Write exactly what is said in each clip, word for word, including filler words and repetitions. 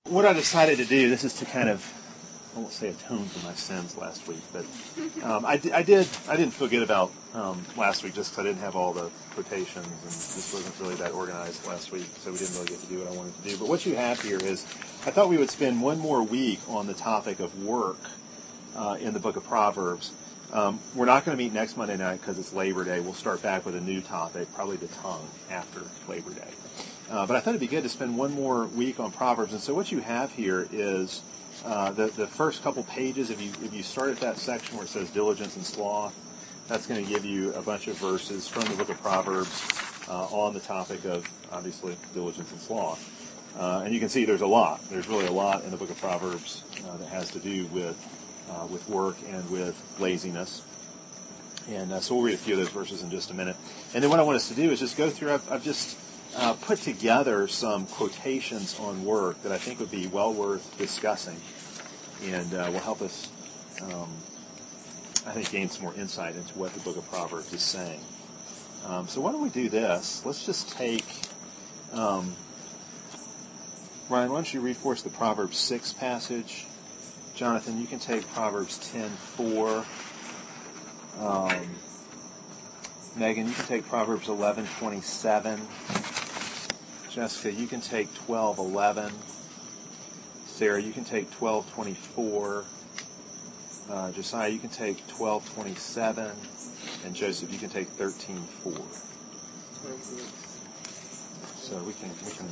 what I decided to do, this is to kind of, I won't say atone for my sins last week, but um, I, I did, I didn't feel good about um, last week just because I didn't have all the quotations and this wasn't really that organized last week, so we didn't really get to do what I wanted to do. But what you have here is, I thought we would spend one more week on the topic of work uh, in the book of Proverbs. Um, we're not going to meet next Monday night because it's Labor Day. We'll start back with a new topic, probably the tongue, after Labor Day. Uh, but I thought it'd be good to spend one more week on Proverbs. And so what you have here is uh, the, the first couple pages. If you if you start at that section where it says diligence and sloth, that's going to give you a bunch of verses from the book of Proverbs uh, on the topic of, obviously, diligence and sloth. Uh, and you can see there's a lot. There's really a lot in the book of Proverbs uh, that has to do with uh, with work and with laziness. And uh, so we'll read a few of those verses in just a minute. And then what I want us to do is just go through, I've, I've just uh, put together some quotations on work that I think would be well worth discussing and uh, will help us, um, I think, gain some more insight into what the book of Proverbs is saying. Um, so why don't we do this? Let's just take... Um, Ryan, why don't you read for us the Proverbs six passage? Jonathan, you can take Proverbs ten four. Um, Megan, you can take Proverbs eleven twenty-seven. Jessica, you can take twelve eleven. Sarah, you can take twelve twenty-four. Uh, Josiah, you can take twelve twenty-seven. And Joseph, you can take thirteen four. So we can... We can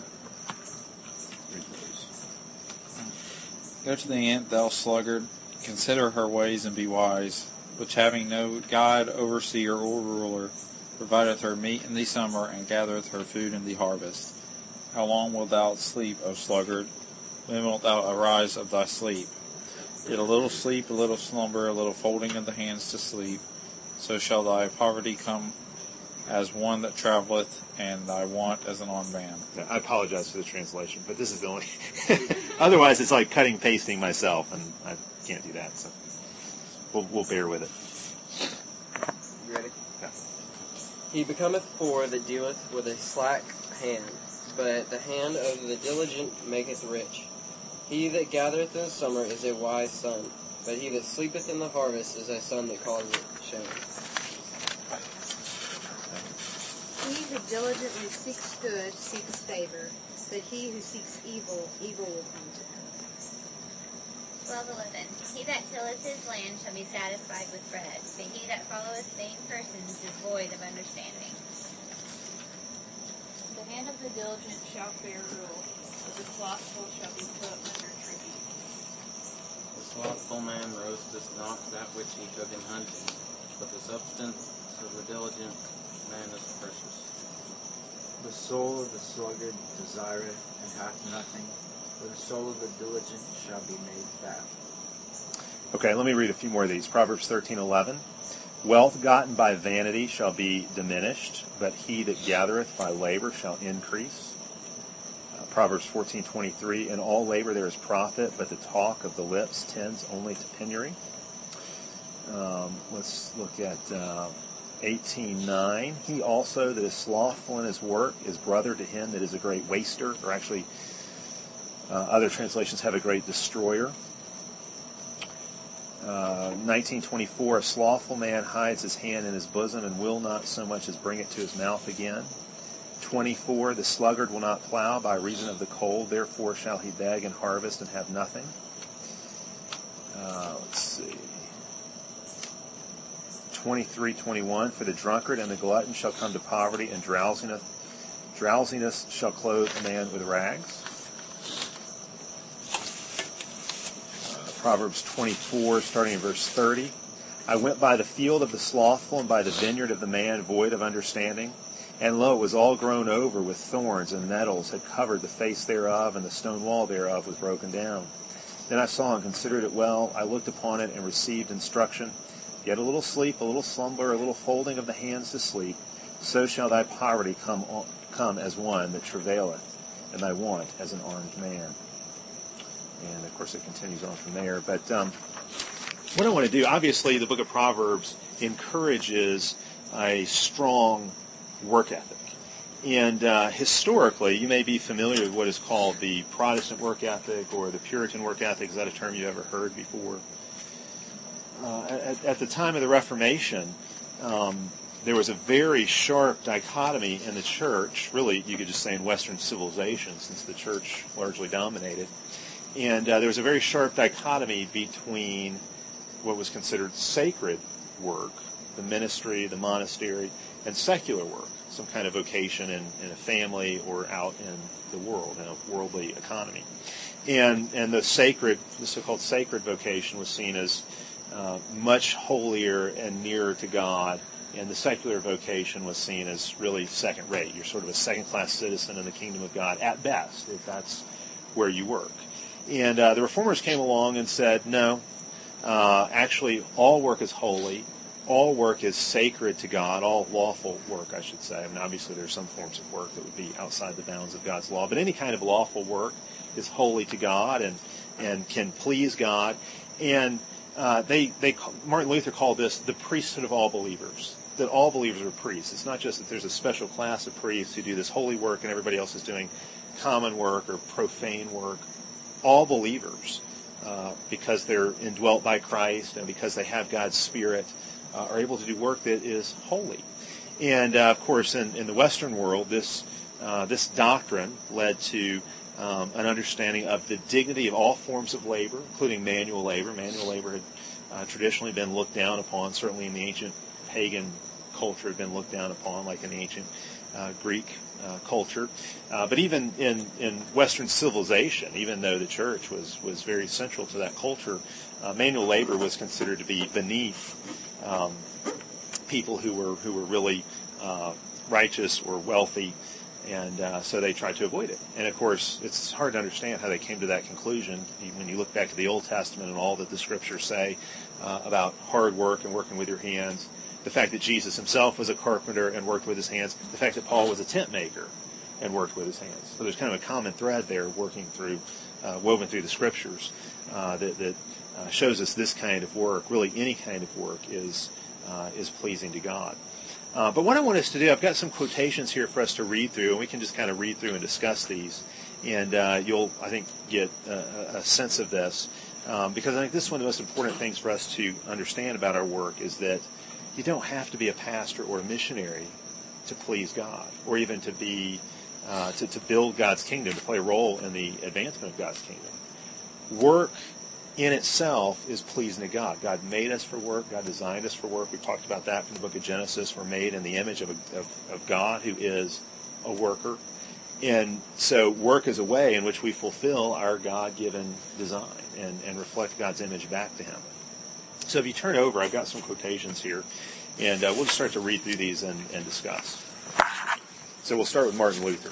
Go to the ant, thou sluggard, consider her ways and be wise, which having no guide, overseer, or ruler, provideth her meat in the summer, and gathereth her food in the harvest. How long wilt thou sleep, O sluggard? When wilt thou arise of thy sleep? Yet a little sleep, a little slumber, a little folding of the hands to sleep, so shall thy poverty come as one that travelleth, and thy want as an armed man. Yeah, I apologize for the translation, but this is the only... Otherwise, it's like cutting, pasting myself, and I can't do that, so we'll, we'll bear with it. You ready? Yeah. He becometh poor that dealeth with a slack hand, but the hand of the diligent maketh rich. He that gathereth in the summer is a wise son, but he that sleepeth in the harvest is a son that causeth shame. He who diligently seeks good seeks favor, but he who seeks evil, evil will come to him. twelve eleven. He that tilleth his land shall be satisfied with bread, but he that followeth vain persons is void of understanding. The hand of the diligent shall bear rule, but the slothful shall be put under tribute. The slothful man roasteth not that which he took in hunting, but the substance of the diligent man is precious. The soul of the sluggard desireth and hath nothing, but the soul of the diligent shall be made fat. Okay, let me read a few more of these. Proverbs thirteen eleven. Wealth gotten by vanity shall be diminished, but he that gathereth by labor shall increase. Uh, Proverbs fourteen twenty-three. In all labor there is profit, but the talk of the lips tends only to penury. Um, let's look at... Uh, eighteen nine. He also that is slothful in his work is brother to him that is a great waster, or actually uh, other translations have a great destroyer. Uh, nineteen twenty-four. A slothful man hides his hand in his bosom and will not so much as bring it to his mouth again. twenty-four. The sluggard will not plow by reason of the cold, therefore shall he beg and harvest and have nothing. Uh, let's see. twenty-three twenty-one. For the drunkard and the glutton shall come to poverty, and drowsiness drowsiness shall clothe a man with rags. Uh, Proverbs twenty-four, starting in verse thirty. I went by the field of the slothful, and by the vineyard of the man void of understanding. And lo, it was all grown over with thorns, and nettles had covered the face thereof, and the stone wall thereof was broken down. Then I saw and considered it well. I looked upon it and received instruction. Yet a little sleep, a little slumber, a little folding of the hands to sleep, so shall thy poverty come on, come as one that travaileth, and thy want as an armed man. And, of course, it continues on from there. But um, what I want to do, obviously, the book of Proverbs encourages a strong work ethic. And uh, historically, you may be familiar with what is called the Protestant work ethic or the Puritan work ethic. Is that a term you've ever heard before? Uh, at, at the time of the Reformation, um, there was a very sharp dichotomy in the church, really you could just say in Western civilization, since the church largely dominated. And uh, there was a very sharp dichotomy between what was considered sacred work, the ministry, the monastery, and secular work, some kind of vocation in, in a family or out in the world, in a worldly economy. And and the sacred, the so-called sacred vocation was seen as uh, much holier and nearer to God, and the secular vocation was seen as really second-rate. You're sort of a second-class citizen in the kingdom of God, at best, if that's where you work. And uh, the Reformers came along and said, no, uh, actually all work is holy. All work is sacred to God, all lawful work, I should say. I mean, obviously there are some forms of work that would be outside the bounds of God's law, but any kind of lawful work is holy to God and, and can please God. And uh, they, they, Martin Luther called this the priesthood of all believers, that all believers are priests. It's not just that there's a special class of priests who do this holy work and everybody else is doing common work or profane work. All believers, uh, because they're indwelt by Christ and because they have God's Spirit, Uh, are able to do work that is holy. And, uh, of course, in, in the Western world, this uh, this doctrine led to um, an understanding of the dignity of all forms of labor, including manual labor. Manual labor had uh, traditionally been looked down upon, certainly in the ancient pagan culture had been looked down upon, like in the ancient uh, Greek uh, culture. Uh, but even in, in Western civilization, even though the church was, was very central to that culture, uh, manual labor was considered to be beneath Um, people who were who were really uh, righteous or wealthy, and uh, so they tried to avoid it. And of course, it's hard to understand how they came to that conclusion when you look back to the Old Testament and all that the Scriptures say uh, about hard work and working with your hands. The fact that Jesus himself was a carpenter and worked with his hands. The fact that Paul was a tent maker and worked with his hands. So there's kind of a common thread there working through, uh, woven through the Scriptures uh, that. that Uh, shows us this kind of work, really any kind of work, is uh, is pleasing to God. Uh, but what I want us to do, I've got some quotations here for us to read through, and we can just kind of read through and discuss these, and uh, you'll, I think, get a, a sense of this, um, because I think this is one of the most important things for us to understand about our work is that you don't have to be a pastor or a missionary to please God, or even to be uh, to, to build God's kingdom, to play a role in the advancement of God's kingdom. Work in itself is pleasing to God. God made us for work. God designed us for work. We've talked about that from the book of Genesis. We're made in the image of, a, of, of God, who is a worker. And so work is a way in which we fulfill our God-given design and, and reflect God's image back to him. So if you turn over, I've got some quotations here, and uh, we'll just start to read through these and, and discuss. So we'll start with Martin Luther.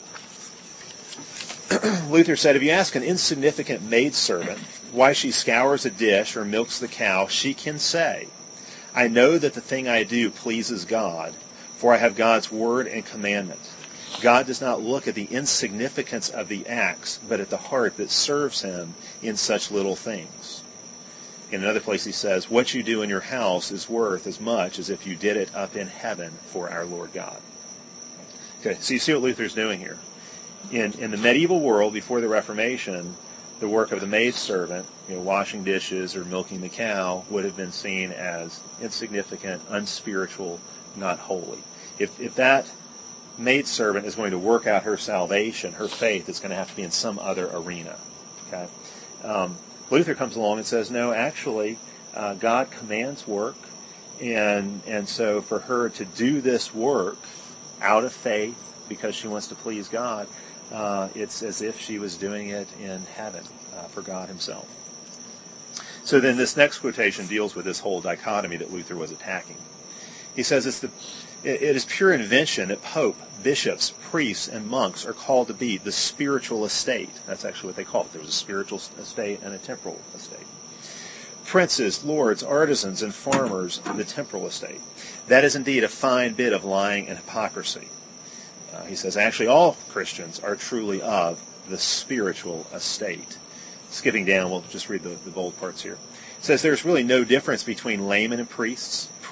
Luther said, if you ask an insignificant maidservant why she scours a dish or milks the cow, she can say, I know that the thing I do pleases God, for I have God's word and commandment. God does not look at the insignificance of the acts, but at the heart that serves him in such little things. In another place he says, what you do in your house is worth as much as if you did it up in heaven for our Lord God. Okay, so you see what Luther's doing here. In in the medieval world, before the Reformation, the work of the maidservant, you know, washing dishes or milking the cow, would have been seen as insignificant, unspiritual, not holy. If if that maidservant is going to work out her salvation, her faith, it's going to have to be in some other arena. Okay, um, Luther comes along and says, no, actually, uh, God commands work, and and so for her to do this work out of faith because she wants to please God, Uh, it's as if she was doing it in heaven uh, for God himself. So then this next quotation deals with this whole dichotomy that Luther was attacking. He says, it's the, it is pure invention that Pope, bishops, priests, and monks are called to be the spiritual estate. That's actually what they call it. There was a spiritual estate and a temporal estate. Princes, lords, artisans, and farmers, the temporal estate. That is indeed a fine bit of lying and hypocrisy. Uh, he says, actually, all Christians are truly of the spiritual estate. Skipping down, we'll just read the, the bold parts here. It says, there's really no difference between laymen and priests,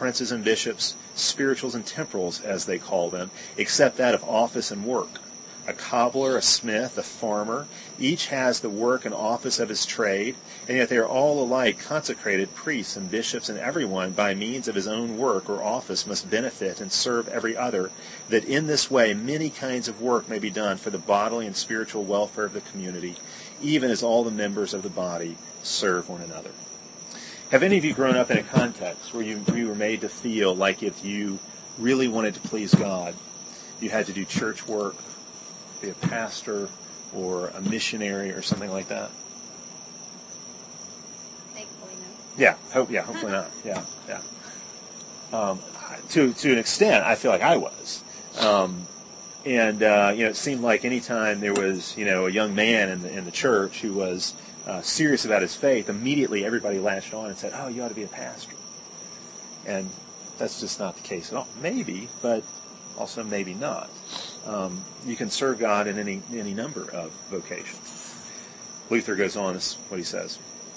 princes and bishops, spirituals and temporals, as they call them, except that of office and work. A cobbler, a smith, a farmer, each has the work and office of his trade, and yet they are all alike consecrated priests and bishops, and everyone, by means of his own work or office, must benefit and serve every other, that in this way many kinds of work may be done for the bodily and spiritual welfare of the community, even as all the members of the body serve one another. Have any of you grown up in a context where you, you were made to feel like if you really wanted to please God, you had to do church work, be a pastor or a missionary or something like that? Thankfully, no. Yeah, hope yeah, hopefully not. Yeah, yeah. Um, to to an extent, I feel like I was, um, and uh, you know, it seemed like any time there was you know a young man in the in the church who was uh, serious about his faith, immediately everybody latched on and said, "Oh, you ought to be a pastor," and that's just not the case at all. Maybe, but also maybe not. Um, you can serve God in any any number of vocations. Luther goes on, this is what he says.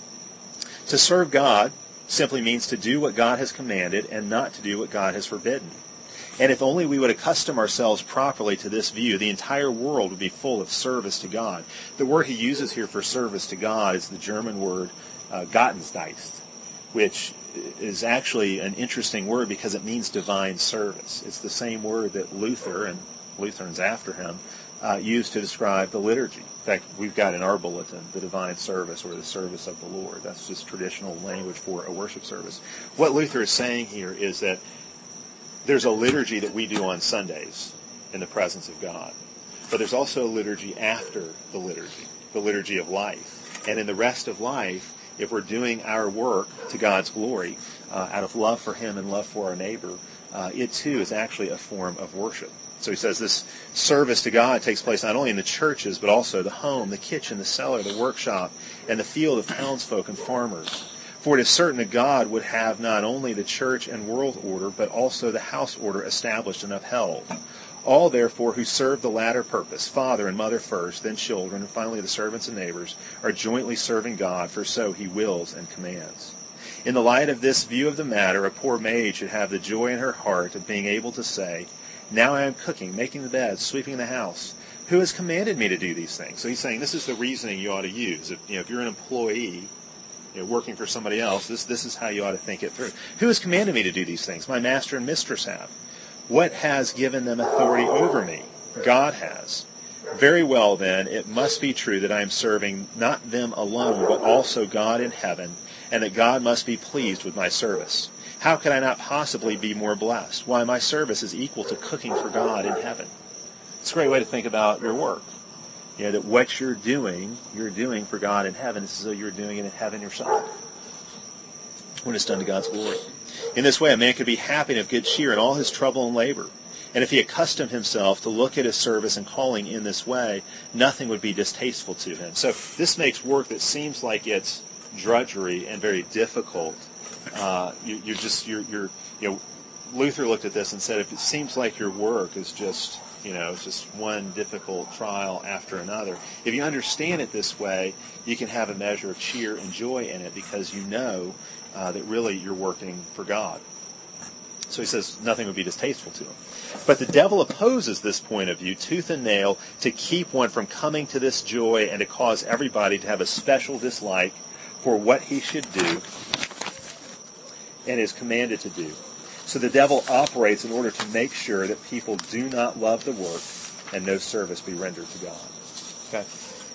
To serve God simply means to do what God has commanded and not to do what God has forbidden. And if only we would accustom ourselves properly to this view, the entire world would be full of service to God. The word he uses here for service to God is the German word uh, Gottesdienst, which is actually an interesting word because it means divine service. It's the same word that Luther and Lutherans after him uh, used to describe the liturgy. In fact, we've got in our bulletin the divine service or the service of the Lord. That's just traditional language for a worship service. What Luther is saying here is that there's a liturgy that we do on Sundays in the presence of God, but there's also a liturgy after the liturgy, the liturgy of life. And in the rest of life, if we're doing our work to God's glory, uh, out of love for him and love for our neighbor, uh, it too is actually a form of worship. So he says this service to God takes place not only in the churches, but also the home, the kitchen, the cellar, the workshop, and the field of townsfolk and farmers. For it is certain that God would have not only the church and world order, but also the house order established and upheld. All, therefore, who serve the latter purpose, father and mother first, then children, and finally the servants and neighbors, are jointly serving God, for so he wills and commands. In the light of this view of the matter, a poor maid should have the joy in her heart of being able to say, now I am cooking, making the bed, sweeping the house. Who has commanded me to do these things? So he's saying this is the reasoning you ought to use. If, you know, if you're an employee, you know, working for somebody else, this, this is how you ought to think it through. Who has commanded me to do these things? My master and mistress have. What has given them authority over me? God has. Very well, then, it must be true that I am serving not them alone, but also God in heaven, and that God must be pleased with my service. How could I not possibly be more blessed? Why, my service is equal to cooking for God in heaven. It's a great way to think about your work. You know, that what you're doing, you're doing for God in heaven. It's as though you're doing it in heaven yourself, when it's done to God's glory. In this way, a man could be happy and of good cheer in all his trouble and labor. And if he accustomed himself to look at his service and calling in this way, nothing would be distasteful to him. So this makes work that seems like it's drudgery and very difficult. Uh, you, you're just, you're, you're, you know, Luther looked at this and said, if it seems like your work is just, you know, it's just one difficult trial after another, if you understand it this way, you can have a measure of cheer and joy in it because you know uh, that really you're working for God. So he says nothing would be distasteful to him. But the devil opposes this point of view tooth and nail to keep one from coming to this joy and to cause everybody to have a special dislike for what he should do and is commanded to do. So the devil operates in order to make sure that people do not love the work and no service be rendered to God. Okay?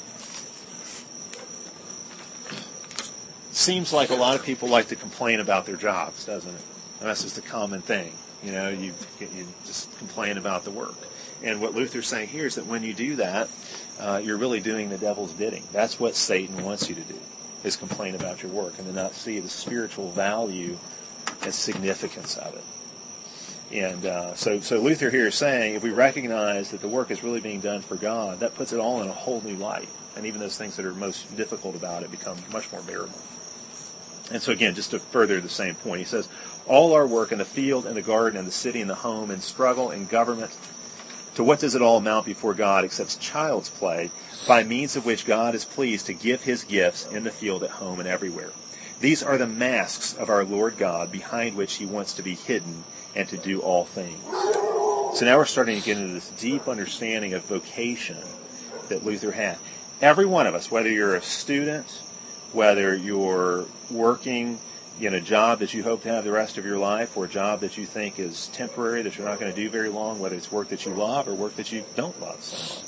Seems like a lot of people like to complain about their jobs, doesn't it? And that's just a common thing. You know, you you just complain about the work. And what Luther's saying here is that when you do that, uh, you're really doing the devil's bidding. That's what Satan wants you to do, is complain about your work and to not see the spiritual value and significance of it. And uh, so, so Luther here is saying, if we recognize that the work is really being done for God, that puts it all in a whole new light. And even those things that are most difficult about it become much more bearable. And so again, just to further the same point, he says, all our work in the field, in the garden, in the city, in the home, in struggle, in government, to what does it all amount before God except child's play, by means of which God is pleased to give his gifts in the field, at home, and everywhere. These are the masks of our Lord God, behind which he wants to be hidden and to do all things. So now we're starting to get into this deep understanding of vocation that Luther had. Every one of us, whether you're a student, whether you're working in a job that you hope to have the rest of your life, or a job that you think is temporary, that you're not going to do very long, whether it's work that you love or work that you don't love so much.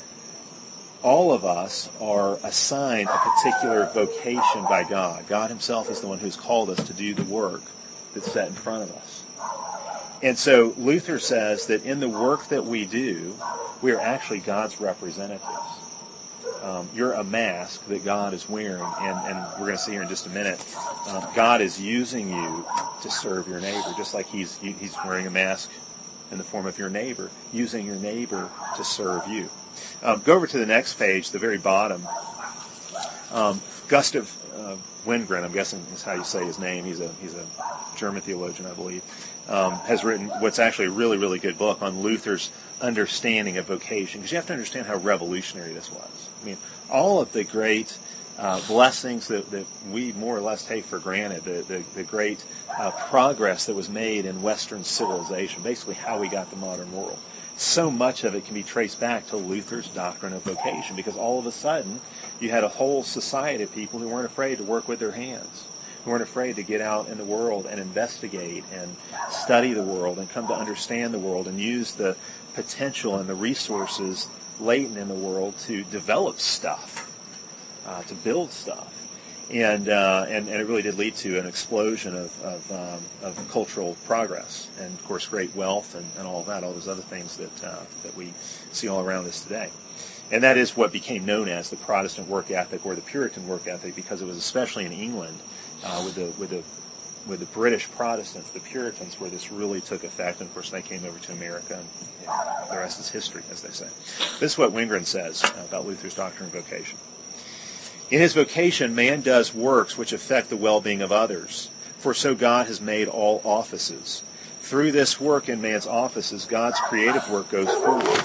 All of us are assigned a particular vocation by God. God himself is the one who's called us to do the work that's set in front of us. And so Luther says that in the work that we do, we are actually God's representatives. Um, you're a mask that God is wearing, and, and we're going to see here in just a minute, um, God is using you to serve your neighbor, just like he's he's wearing a mask in the form of your neighbor, using your neighbor to serve you. Um, go over to the next page, the very bottom. Um, Gustav uh, Wingren, I'm guessing is how you say his name. He's a he's a German theologian, I believe, um, has written what's actually a really, really good book on Luther's understanding of vocation, because you have to understand how revolutionary this was. I mean, all of the great uh, blessings that, that we more or less take for granted, the, the, the great uh, progress that was made in Western civilization, basically how we got the modern world. So much of it can be traced back to Luther's doctrine of vocation, because all of a sudden you had a whole society of people who weren't afraid to work with their hands, who weren't afraid to get out in the world and investigate and study the world and come to understand the world and use the potential and the resources latent in the world to develop stuff, uh, to build stuff. And, uh, and and it really did lead to an explosion of of, um, of cultural progress, and of course great wealth and, and all of that, all those other things that uh, that we see all around us today. And that is what became known as the Protestant work ethic or the Puritan work ethic, because it was especially in England uh, with the with the with the British Protestants, the Puritans, where this really took effect. And of course they came over to America, and you know, the rest is history, as they say. This is what Wingren says about Luther's doctrine of vocation. In his vocation, man does works which affect the well-being of others, for so God has made all offices. Through this work in man's offices, God's creative work goes forward.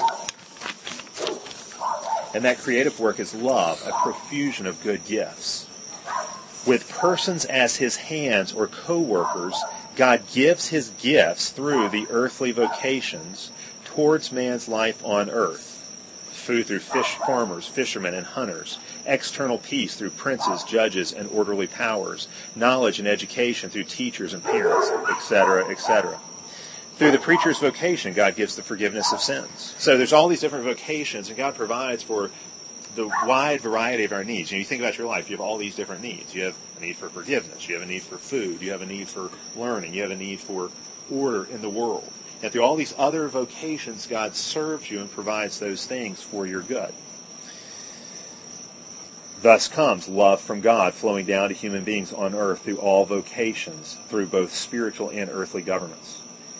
And that creative work is love, a profusion of good gifts. With persons as his hands or co-workers, God gives his gifts through the earthly vocations towards man's life on earth. Food through fish farmers, fishermen, and hunters. External peace through princes, judges, and orderly powers. Knowledge and education through teachers and parents, et cetera, et cetera. Through the preacher's vocation, God gives the forgiveness of sins. So there's all these different vocations, and God provides for the wide variety of our needs. You know, you think about your life, you have all these different needs. You have a need for forgiveness. You have a need for food. You have a need for learning. You have a need for order in the world. And through all these other vocations, God serves you and provides those things for your good. Thus comes love from God flowing down to human beings on earth through all vocations, through both spiritual and earthly governments.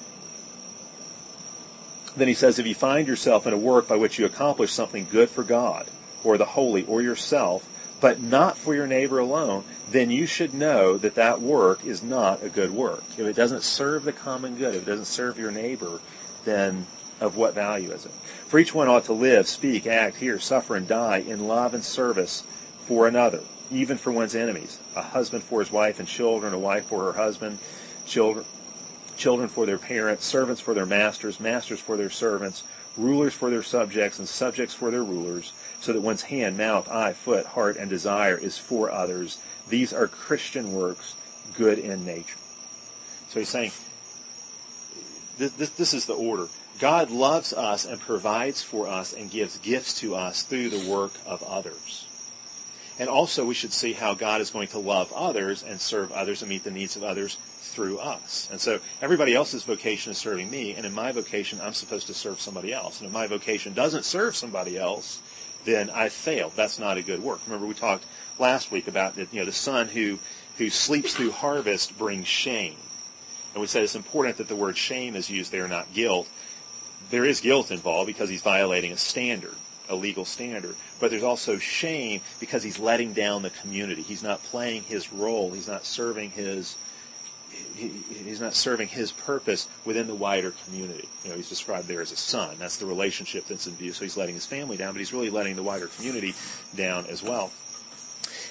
Then he says, if you find yourself in a work by which you accomplish something good for God, or the holy, or yourself, but not for your neighbor alone, then you should know that that work is not a good work. If it doesn't serve the common good, if it doesn't serve your neighbor, then of what value is it? For each one ought to live, speak, act, hear, suffer, and die in love and service for another, even for one's enemies. A husband for his wife and children, a wife for her husband, children, children for their parents, servants for their masters, masters for their servants, rulers for their subjects, and subjects for their rulers, so that one's hand, mouth, eye, foot, heart, and desire is for others. These are Christian works, good in nature. So he's saying, this, this, this is the order. God loves us and provides for us and gives gifts to us through the work of others. And also we should see how God is going to love others and serve others and meet the needs of others through us. And so everybody else's vocation is serving me, and in my vocation I'm supposed to serve somebody else. And if my vocation doesn't serve somebody else, then I failed. That's not a good work. Remember we talked last week about that, you know, the son who, who sleeps through harvest brings shame. And we said it's important that the word shame is used there, not guilt. There is guilt involved because he's violating a standard, a legal standard. But there's also shame because he's letting down the community. He's not playing his role. He's not serving his he, he's not serving his purpose within the wider community. You know, he's described there as a son. That's the relationship that's in view. So he's letting his family down, but he's really letting the wider community down as well.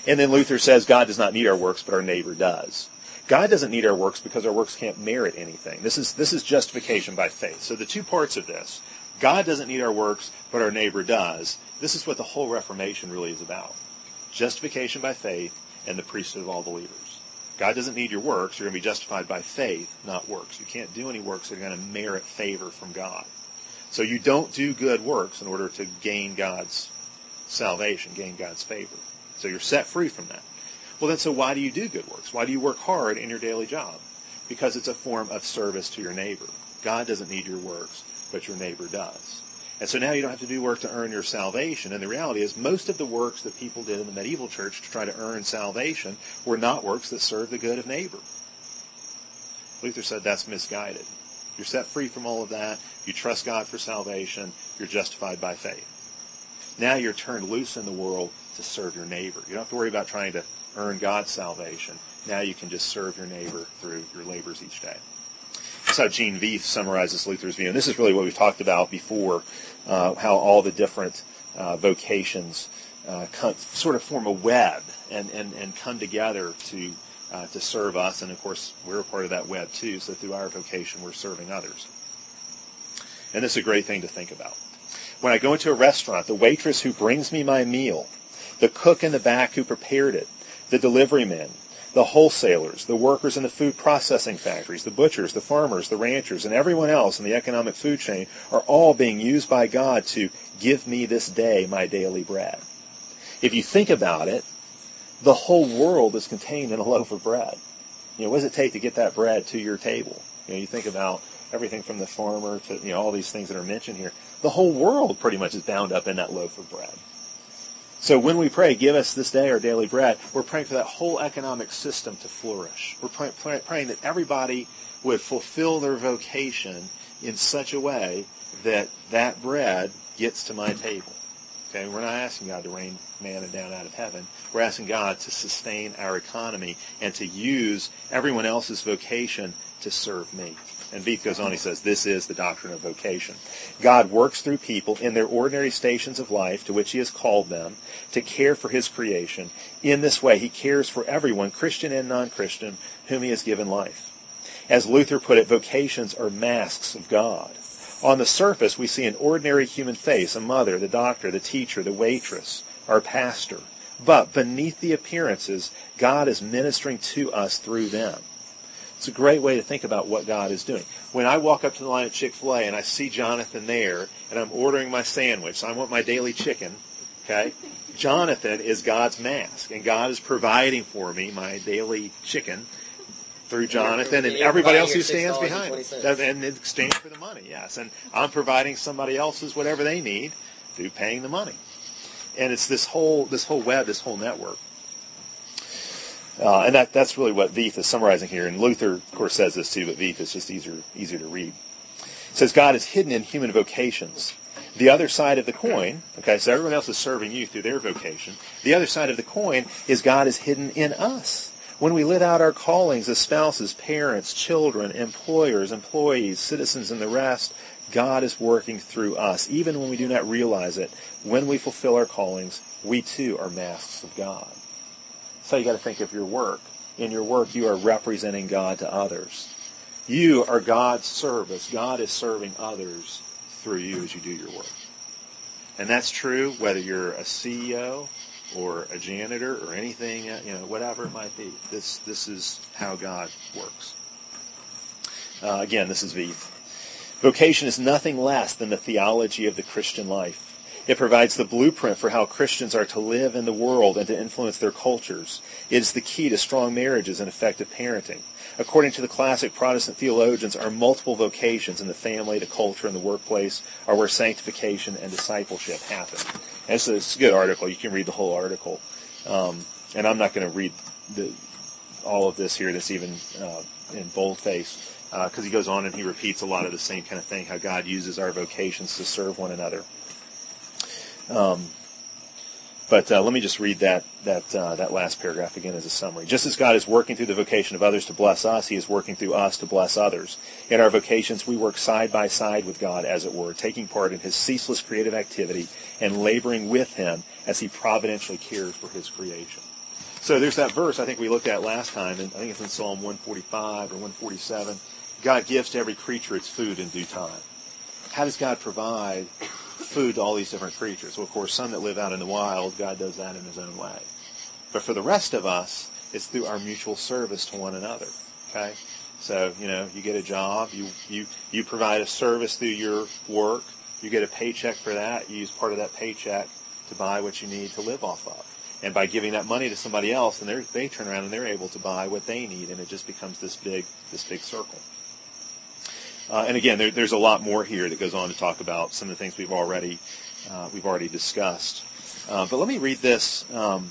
And then Luther says God does not need our works, but our neighbor does. God doesn't need our works because our works can't merit anything. This is this is justification by faith. So the two parts of this, God doesn't need our works, but our neighbor does. This is what the whole Reformation really is about. Justification by faith and the priesthood of all believers. God doesn't need your works. You're going to be justified by faith, not works. You can't do any works that are going to merit favor from God. So you don't do good works in order to gain God's salvation, gain God's favor. So you're set free from that. Well, then, so why do you do good works? Why do you work hard in your daily job? Because it's a form of service to your neighbor. God doesn't need your works, but your neighbor does. And so now you don't have to do work to earn your salvation. And the reality is most of the works that people did in the medieval church to try to earn salvation were not works that served the good of neighbor. Luther said that's misguided. You're set free from all of that. You trust God for salvation. You're justified by faith. Now you're turned loose in the world to serve your neighbor. You don't have to worry about trying to earn God's salvation. Now you can just serve your neighbor through your labors each day. That's how Gene Veith summarizes Luther's view. And this is really what we've talked about before, uh, how all the different uh, vocations uh, come, sort of form a web and, and, and come together to uh, to serve us. And, of course, we're a part of that web, too. So through our vocation, we're serving others. And this is a great thing to think about. When I go into a restaurant, the waitress who brings me my meal, the cook in the back who prepared it, the delivery men, the wholesalers, the workers in the food processing factories, the butchers, the farmers, the ranchers, and everyone else in the economic food chain are all being used by God to give me this day my daily bread. If you think about it, the whole world is contained in a loaf of bread. You know, what does it take to get that bread to your table? You know, you think about everything from the farmer to, you know, all these things that are mentioned here. The whole world pretty much is bound up in that loaf of bread. So when we pray, give us this day our daily bread, we're praying for that whole economic system to flourish. We're pray, pray, praying that everybody would fulfill their vocation in such a way that that bread gets to my table. Okay, we're not asking God to rain manna down out of heaven. We're asking God to sustain our economy and to use everyone else's vocation to serve me. And Veith goes on, he says, this is the doctrine of vocation. God works through people in their ordinary stations of life to which he has called them to care for his creation. In this way, he cares for everyone, Christian and non-Christian, whom he has given life. As Luther put it, vocations are masks of God. On the surface, we see an ordinary human face, a mother, the doctor, the teacher, the waitress, our pastor. But beneath the appearances, God is ministering to us through them. It's a great way to think about what God is doing. When I walk up to the line at Chick-fil-A and I see Jonathan there, and I'm ordering my sandwich, so I want my daily chicken, okay? Jonathan is God's mask, and God is providing for me my daily chicken through Jonathan and everybody else who stands behind me. And in exchange for the money, yes. And I'm providing somebody else's whatever they need through paying the money. And it's this whole this whole web, this whole network. Uh, and that, that's really what Veith is summarizing here. And Luther, of course, says this too, but Veith is just easier, easier to read. It says, God is hidden in human vocations. The other side of the coin, okay, so everyone else is serving you through their vocation. The other side of the coin is God is hidden in us. When we live out our callings as spouses, parents, children, employers, employees, citizens, and the rest, God is working through us. Even when we do not realize it, when we fulfill our callings, we too are masks of God. So you got to think of your work. In your work, you are representing God to others. You are God's service. God is serving others through you as you do your work. And that's true whether you're a C E O or a janitor or anything, you know, whatever it might be. This this is how God works. Uh, again, this is Veith. Vocation is nothing less than the theology of the Christian life. It provides the blueprint for how Christians are to live in the world and to influence their cultures. It is the key to strong marriages and effective parenting. According to the classic Protestant theologians, our multiple vocations in the family, the culture, and the workplace are where sanctification and discipleship happen. And it's a, it's a good article. You can read the whole article. Um, and I'm not going to read the, all of this here that's even uh, in boldface, because uh, he goes on and he repeats a lot of the same kind of thing, how God uses our vocations to serve one another. Um, but uh, let me just read that that uh, that last paragraph again as a summary. Just as God is working through the vocation of others to bless us, he is working through us to bless others. In our vocations, we work side by side with God, as it were, taking part in his ceaseless creative activity and laboring with him as he providentially cares for his creation. So there's that verse I think we looked at last time, and I think it's in Psalm one forty-five or one forty-seven. God gives to every creature its food in due time. How does God provide food to all these different creatures? Well, of course, some that live out in the wild, God does that in his own way. But for the rest of us, it's through our mutual service to one another. Okay? So, you know, you get a job, you, you, you provide a service through your work, you get a paycheck for that, you use part of that paycheck to buy what you need to live off of. And by giving that money to somebody else, and they turn around and they're able to buy what they need, and it just becomes this big, this big circle. Uh, and again, there, there's a lot more here that goes on to talk about some of the things we've already, uh, we've already discussed. Uh, but let me read this um,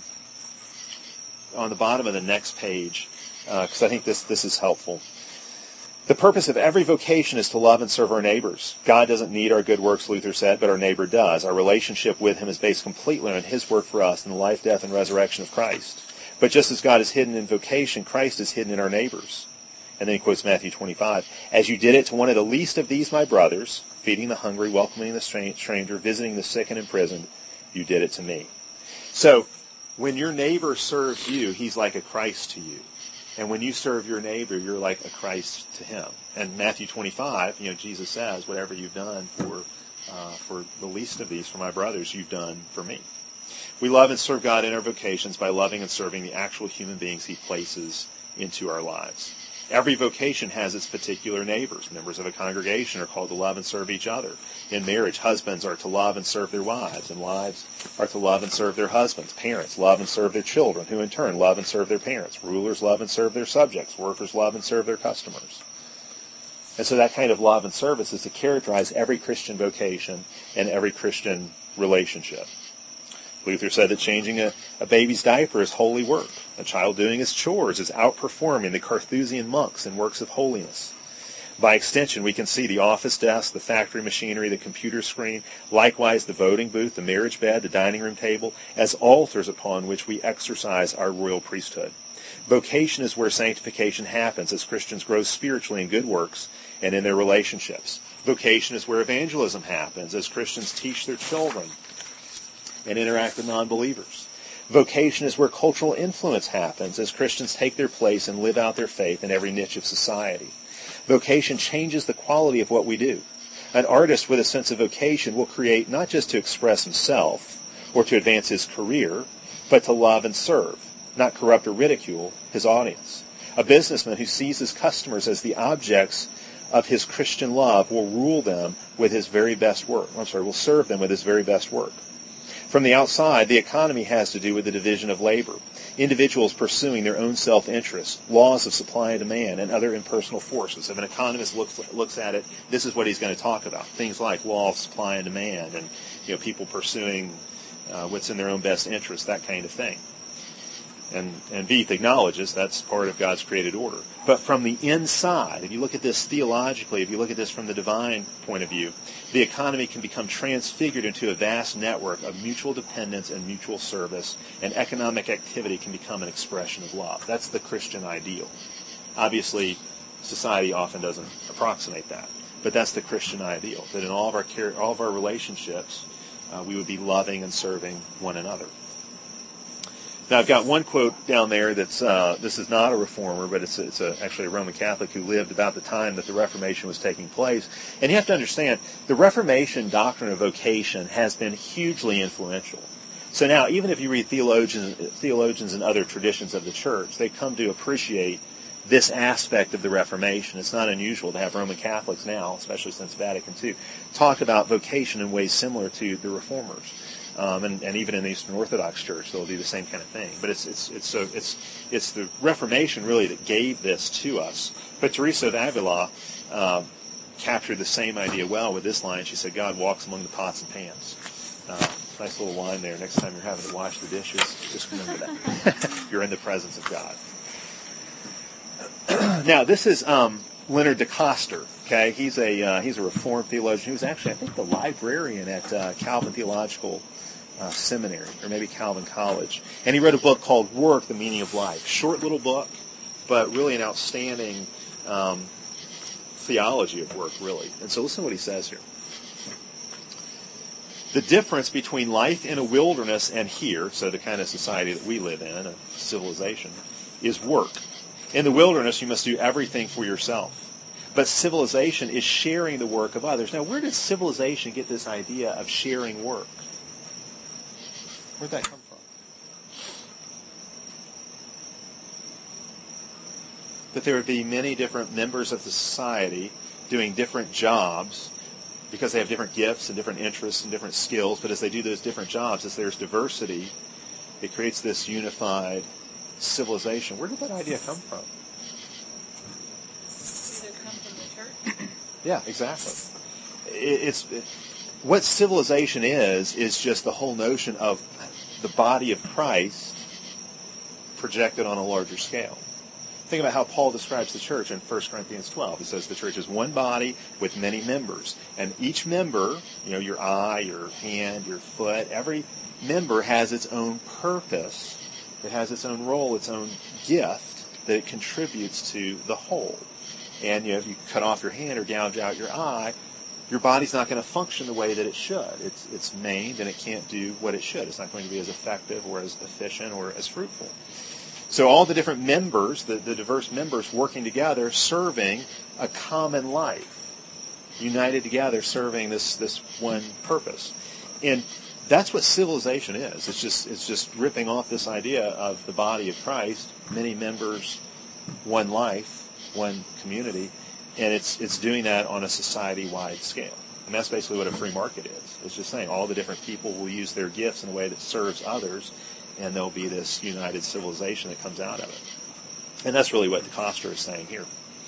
on the bottom of the next page, because uh, I think this this is helpful. The purpose of every vocation is to love and serve our neighbors. God doesn't need our good works, Luther said, but our neighbor does. Our relationship with him is based completely on his work for us in the life, death, and resurrection of Christ. But just as God is hidden in vocation, Christ is hidden in our neighbors. And then he quotes Matthew twenty-five. As you did it to one of the least of these, my brothers, feeding the hungry, welcoming the stranger, visiting the sick and imprisoned, you did it to me. So when your neighbor serves you, he's like a Christ to you. And when you serve your neighbor, you're like a Christ to him. And Matthew twenty-five, you know, Jesus says, whatever you've done for uh, for the least of these, for my brothers, you've done for me. We love and serve God in our vocations by loving and serving the actual human beings he places into our lives. Every vocation has its particular neighbors. Members of a congregation are called to love and serve each other. In marriage, husbands are to love and serve their wives, and wives are to love and serve their husbands. Parents love and serve their children, who in turn love and serve their parents. Rulers love and serve their subjects. Workers love and serve their customers. And so that kind of love and service is to characterize every Christian vocation and every Christian relationship. Luther said that changing a, a baby's diaper is holy work. A child doing his chores is outperforming the Carthusian monks in works of holiness. By extension, we can see the office desk, the factory machinery, the computer screen, likewise the voting booth, the marriage bed, the dining room table, as altars upon which we exercise our royal priesthood. Vocation is where sanctification happens as Christians grow spiritually in good works and in their relationships. Vocation is where evangelism happens as Christians teach their children and interact with non-believers. Vocation is where cultural influence happens as Christians take their place and live out their faith in every niche of society. Vocation changes the quality of what we do. An artist with a sense of vocation will create not just to express himself or to advance his career, but to love and serve, not corrupt or ridicule his audience. A businessman who sees his customers as the objects of his Christian love will rule them with his very best work. I'm sorry, will serve them with his very best work. From the outside, the economy has to do with the division of labor, individuals pursuing their own self-interest, laws of supply and demand, and other impersonal forces. If an economist looks looks at it, this is what he's going to talk about. Things like law of supply and demand, and you know, people pursuing uh, what's in their own best interest, that kind of thing. And, and Veith acknowledges that's part of God's created order. But from the inside, if you look at this theologically, if you look at this from the divine point of view, the economy can become transfigured into a vast network of mutual dependence and mutual service, and economic activity can become an expression of love. That's the Christian ideal. Obviously, society often doesn't approximate that, but that's the Christian ideal, that in all of our care, all of our relationships, uh, we would be loving and serving one another. Now, I've got one quote down there that's, uh, this is not a reformer, but it's, it's a, actually a Roman Catholic who lived about the time that the Reformation was taking place. And you have to understand, the Reformation doctrine of vocation has been hugely influential. So now, even if you read theologians, theologians and other traditions of the church, they come to appreciate this aspect of the Reformation. It's not unusual to have Roman Catholics now, especially since Vatican Two, talk about vocation in ways similar to the Reformers. Um, and, and even in the Eastern Orthodox Church, they'll do the same kind of thing. But it's it's it's so it's it's the Reformation really that gave this to us. But Teresa of Avila uh, captured the same idea well with this line. She said, "God walks among the pots and pans." Uh, nice little line there. Next time you're having to wash the dishes, just remember that you're in the presence of God. Now, this is um, Leonard de Coster. Okay, he's a uh, he's a Reformed theologian. He was actually, I think, the librarian at uh, Calvin Theological Uh, seminary, or maybe Calvin College. And he wrote a book called Work, the Meaning of Life. Short little book, but really an outstanding um, theology of work, really. And so listen to what he says here. The difference between life in a wilderness and here, so the kind of society that we live in, a civilization, is work. In the wilderness, you must do everything for yourself. But civilization is sharing the work of others. Now, where does civilization get this idea of sharing work? Where'd that come from? That there would be many different members of the society doing different jobs because they have different gifts and different interests and different skills. But as they do those different jobs, as there's diversity, it creates this unified civilization. Where did that idea come from? Yeah, exactly. It's it, what civilization is is just the whole notion of the body of Christ projected on a larger scale. Think about how Paul describes the church in First Corinthians twelve. He says the church is one body with many members, and each member, you know, your eye, your hand, your foot, every member has its own purpose. It has its own role, its own gift that it contributes to the whole. And, you know, if you cut off your hand or gouge out your eye, your body's not going to function the way that it should. It's it's maimed and it can't do what it should. It's not going to be as effective or as efficient or as fruitful. So all the different members, the, the diverse members working together, serving a common life, united together, serving this, this one purpose. And that's what civilization is. It's just it's just ripping off this idea of the body of Christ, many members, one life, one community, and it's it's doing that on a society-wide scale. And that's basically what a free market is. It's just saying all the different people will use their gifts in a way that serves others, and there'll be this united civilization that comes out of it. And that's really what the Coster is saying here.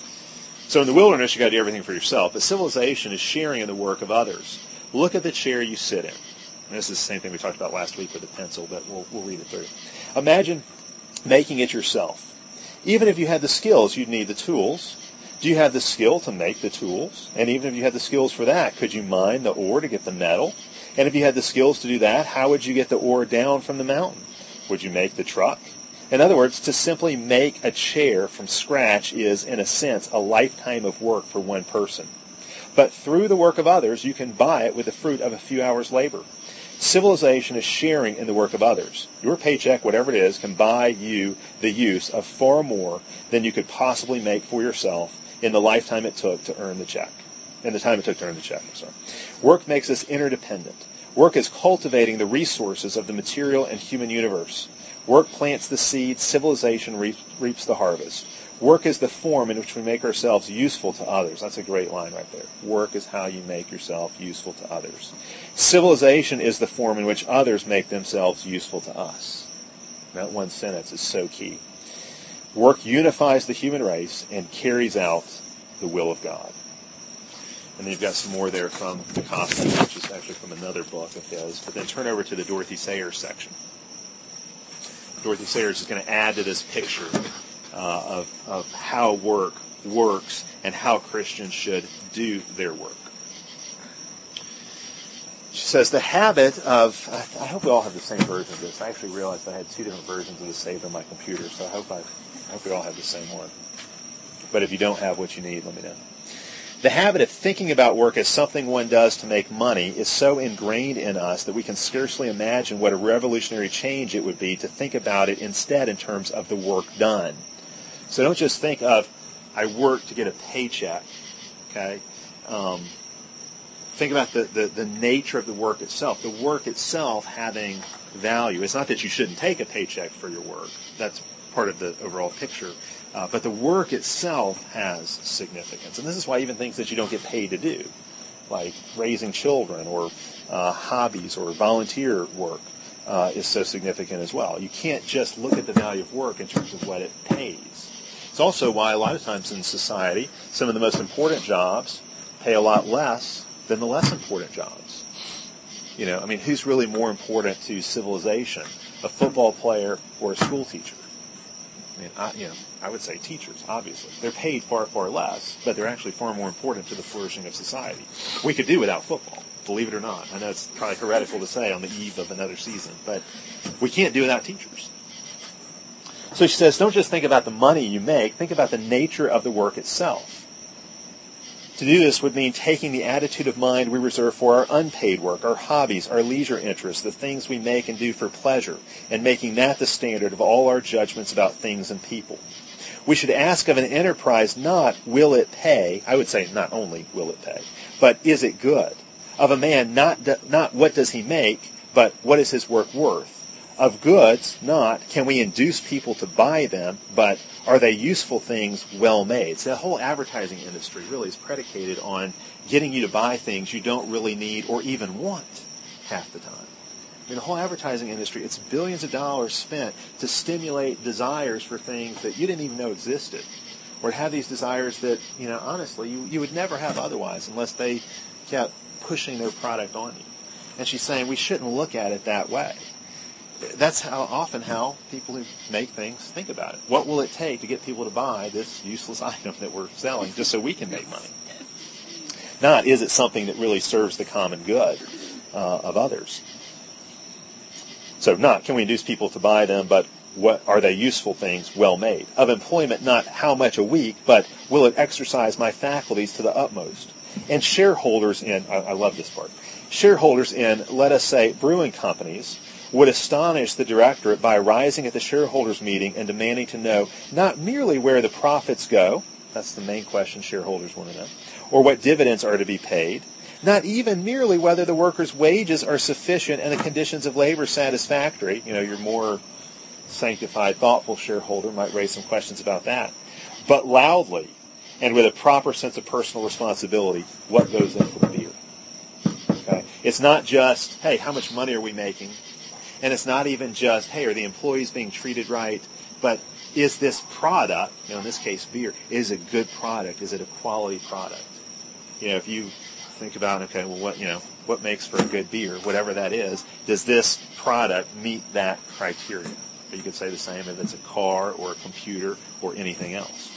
So in the wilderness, you got to do everything for yourself, but civilization is sharing in the work of others. Look at the chair you sit in. And this is the same thing we talked about last week with the pencil, but we'll, we'll read it through. Imagine making it yourself. Even if you had the skills, you'd need the tools. Do you have the skill to make the tools? And even if you had the skills for that, could you mine the ore to get the metal? And if you had the skills to do that, how would you get the ore down from the mountain? Would you make the truck? In other words, to simply make a chair from scratch is, in a sense, a lifetime of work for one person. But through the work of others, you can buy it with the fruit of a few hours' labor. Civilization is sharing in the work of others. Your paycheck, whatever it is, can buy you the use of far more than you could possibly make for yourself in the lifetime it took to earn the check. In the time it took to earn the check, I'm sorry. Work makes us interdependent. Work is cultivating the resources of the material and human universe. Work plants the seed, civilization reaps the harvest. Work is the form in which we make ourselves useful to others. That's a great line right there. Work is how you make yourself useful to others. Civilization is the form in which others make themselves useful to us. That one sentence is so key. Work unifies the human race and carries out the will of God. And then you've got some more there from the Costa, which is actually from another book of his. But then turn over to the Dorothy Sayers section. Dorothy Sayers is going to add to this picture uh, of, of how work works and how Christians should do their work. She says, the habit of, I hope we all have the same version of this. I actually realized I had two different versions of this saved on my computer, so I hope, I, I hope we all have the same one. But if you don't have what you need, let me know. The habit of thinking about work as something one does to make money is so ingrained in us that we can scarcely imagine what a revolutionary change it would be to think about it instead in terms of the work done. So don't just think of, I work to get a paycheck, okay? Um, think about the, the, the nature of the work itself. The work itself having value. It's not that you shouldn't take a paycheck for your work. That's part of the overall picture. Uh, but the work itself has significance. And this is why even things that you don't get paid to do, like raising children or uh, hobbies or volunteer work, uh, is so significant as well. You can't just look at the value of work in terms of what it pays. It's also why a lot of times in society, some of the most important jobs pay a lot less than the less important jobs. You know, I mean, who's really more important to civilization, a football player or a school teacher? I mean, I, you know, I would say teachers, obviously. They're paid far, far less, but they're actually far more important to the flourishing of society. We could do without football, believe it or not. I know it's probably heretical to say on the eve of another season, but we can't do without teachers. So she says, don't just think about the money you make, think about the nature of the work itself. To do this would mean taking the attitude of mind we reserve for our unpaid work, our hobbies, our leisure interests, the things we make and do for pleasure, and making that the standard of all our judgments about things and people. We should ask of an enterprise not, will it pay? I would say not only will it pay, but is it good? Of a man, not, not what does he make, but what is his work worth? Of goods, not, can we induce people to buy them, but are they useful things well made? So the whole advertising industry really is predicated on getting you to buy things you don't really need or even want half the time. I mean, the whole advertising industry, it's billions of dollars spent to stimulate desires for things that you didn't even know existed, or to have these desires that, you know, honestly, you, you would never have otherwise unless they kept pushing their product on you. And she's saying we shouldn't look at it that way. That's how often how people who make things think about it. What will it take to get people to buy this useless item that we're selling just so we can make money? Not, is it something that really serves the common good uh, of others? So not, can we induce people to buy them, but what are they useful things well made? Of employment, not how much a week, but will it exercise my faculties to the utmost? And shareholders in, I, I love this part, shareholders in, let us say, brewing companies would astonish the directorate by rising at the shareholders' meeting and demanding to know not merely where the profits go, that's the main question shareholders want to know, or what dividends are to be paid, not even merely whether the workers' wages are sufficient and the conditions of labor satisfactory. You know, your more sanctified, thoughtful shareholder might raise some questions about that, but loudly and with a proper sense of personal responsibility, what goes in for the beer. Okay? It's not just, hey, how much money are we making? And it's not even just, hey, are the employees being treated right? But is this product, you know, in this case beer, is it a good product? Is it a quality product? You know, if you think about, okay, well, what, you know, what makes for a good beer, whatever that is, does this product meet that criteria? Or you could say the same if it's a car or a computer or anything else.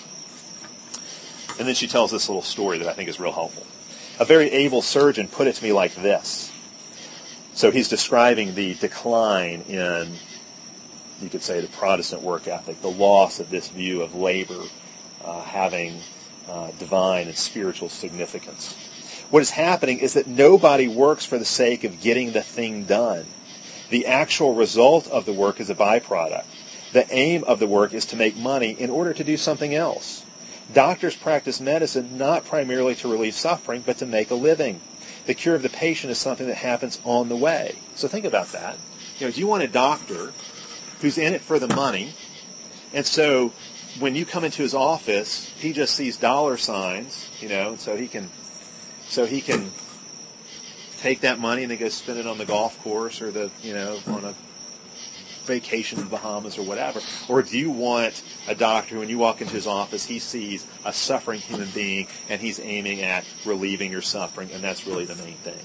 And then she tells this little story that I think is real helpful. A very able surgeon put it to me like this. So he's describing the decline in, you could say, the Protestant work ethic, the loss of this view of labor uh, having uh, divine and spiritual significance. What is happening is that nobody works for the sake of getting the thing done. The actual result of the work is a byproduct. The aim of the work is to make money in order to do something else. Doctors practice medicine not primarily to relieve suffering, but to make a living. The cure of the patient is something that happens on the way. So think about that. You know, do you want a doctor who's in it for the money, and so when you come into his office, he just sees dollar signs, you know, so he can, so he can take that money and then go spend it on the golf course or the, you know, on a vacation in the Bahamas or whatever? Or do you want a doctor who, when you walk into his office, he sees a suffering human being and he's aiming at relieving your suffering, and that's really the main thing?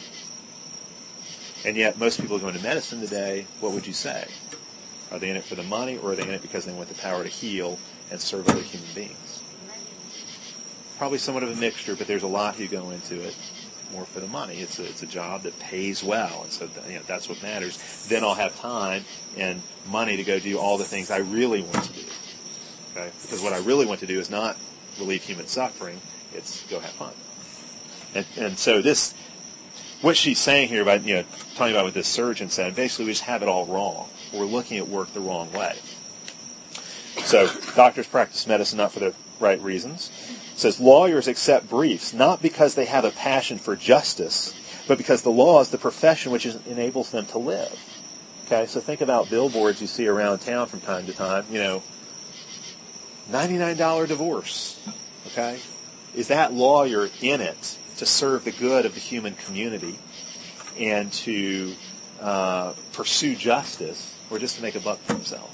And yet, most people go into medicine today, what would you say? Are they in it for the money, or are they in it because they want the power to heal and serve other human beings? Probably somewhat of a mixture, but there's a lot who go into it more for the money. It's a, it's a job that pays well, and so you know, that's what matters. Then I'll have time and money to go do all the things I really want to do. Okay? Because what I really want to do is not relieve human suffering, it's go have fun. And, and so this, what she's saying here about, you know, talking about what this surgeon said, basically we just have it all wrong. We're looking at work the wrong way. So doctors practice medicine not for the right reasons. It says lawyers accept briefs not because they have a passion for justice, but because the law is the profession which is, enables them to live. Okay, so think about billboards you see around town from time to time. You know, ninety-nine dollars divorce. Okay, is that lawyer in it to serve the good of the human community and to uh, pursue justice, or just to make a buck for himself?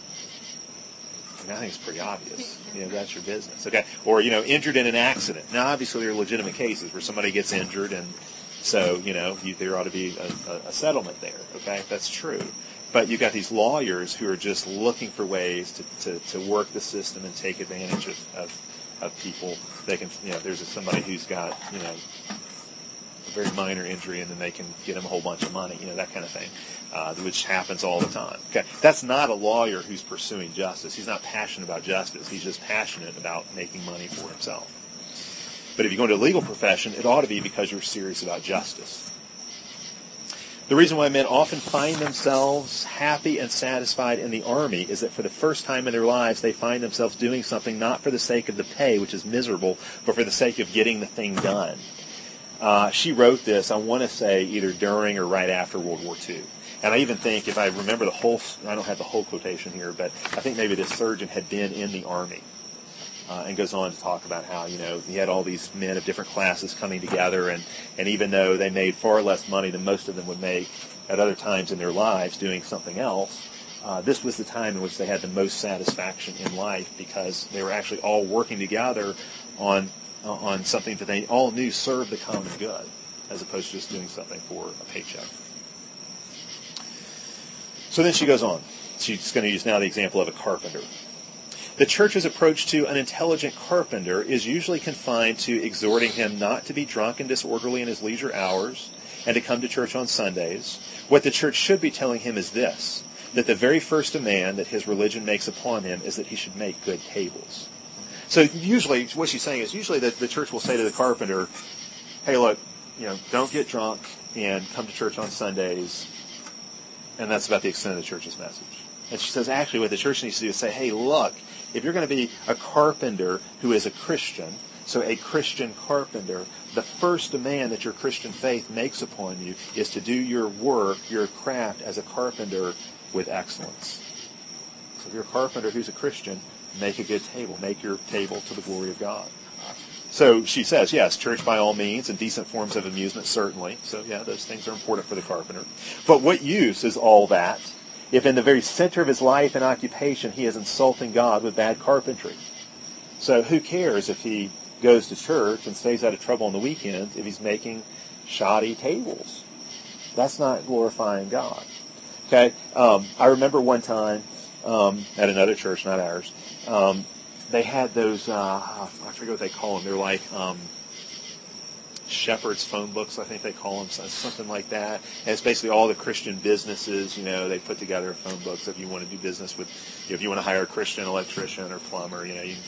I mean, I think it's pretty obvious. You know, that's your business. Okay, or you know, injured in an accident. Now, obviously, there are legitimate cases where somebody gets injured, and so you know, you, there ought to be a, a, a settlement there. Okay, that's true. But you've got these lawyers who are just looking for ways to, to, to work the system and take advantage of, of, of people. They can, you know, there's somebody who's got, you know, a very minor injury, and then they can get them a whole bunch of money, you know, that kind of thing, uh, which happens all the time. Okay, that's not a lawyer who's pursuing justice. He's not passionate about justice. He's just passionate about making money for himself. But if you go into a legal profession, it ought to be because you're serious about justice. The reason why men often find themselves happy and satisfied in the army is that for the first time in their lives, they find themselves doing something not for the sake of the pay, which is miserable, but for the sake of getting the thing done. Uh, she wrote this, I want to say, either during or right after World War Two. And I even think, if I remember the whole, I don't have the whole quotation here, but I think maybe this surgeon had been in the army. Uh, and goes on to talk about how, you know, he had all these men of different classes coming together, and, and even though they made far less money than most of them would make at other times in their lives doing something else, uh, this was the time in which they had the most satisfaction in life because they were actually all working together on uh, on something that they all knew served the common good, as opposed to just doing something for a paycheck. So then she goes on. She's going to use now the example of a carpenter. The church's approach to an intelligent carpenter is usually confined to exhorting him not to be drunk and disorderly in his leisure hours and to come to church on Sundays. What the church should be telling him is this, that the very first demand that his religion makes upon him is that he should make good tables. So usually, what she's saying is usually that the church will say to the carpenter, hey, look, you know, don't get drunk and come to church on Sundays. And that's about the extent of the church's message. And she says, actually, what the church needs to do is say, hey, look, if you're going to be a carpenter who is a Christian, so a Christian carpenter, the first demand that your Christian faith makes upon you is to do your work, your craft as a carpenter with excellence. So if you're a carpenter who's a Christian, make a good table. Make your table to the glory of God. So she says, yes, church by all means, and decent forms of amusement certainly. So yeah, those things are important for the carpenter. But what use is all that if in the very center of his life and occupation he is insulting God with bad carpentry? So who cares if he goes to church and stays out of trouble on the weekends if he's making shoddy tables? That's not glorifying God. Okay, um, I remember one time um, at another church, not ours, um, they had those, uh, I forget what they call them, they're like um, Shepherd's phone books, I think they call them, something like that. And it's basically all the Christian businesses, you know, they put together a phone book. So if you want to do business with, you know, if you want to hire a Christian electrician or plumber, you know, you can